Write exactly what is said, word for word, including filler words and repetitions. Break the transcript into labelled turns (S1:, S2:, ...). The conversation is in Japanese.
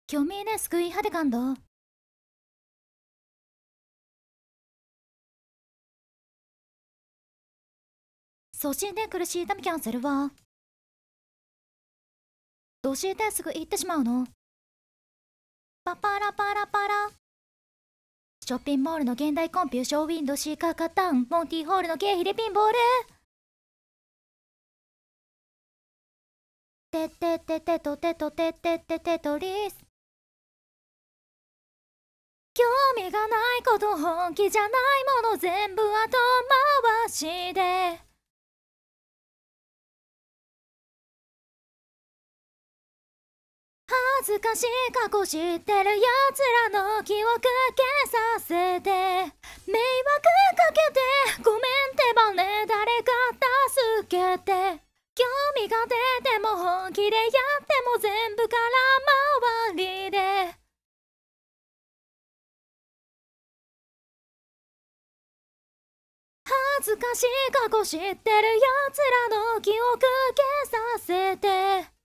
S1: 교민의救い派で感動。そして苦しい痛みキャンセルはどうしてすぐ行ってしまうの？パパラパラパラ。ショッピングモールの現代コンピューションウィンドウシーカーカッタンモンティホールの経費でピンボール。てってっててとてとてってってテトリス。興味がないこと本気じゃないもの全部後回しで。恥ずかしい過去知ってるやつらの記憶消させて迷惑かけてごめんってばね誰か助けて興味が出ても本気でやっても全部空回りで恥ずかしい過去知ってるやつらの記憶消させて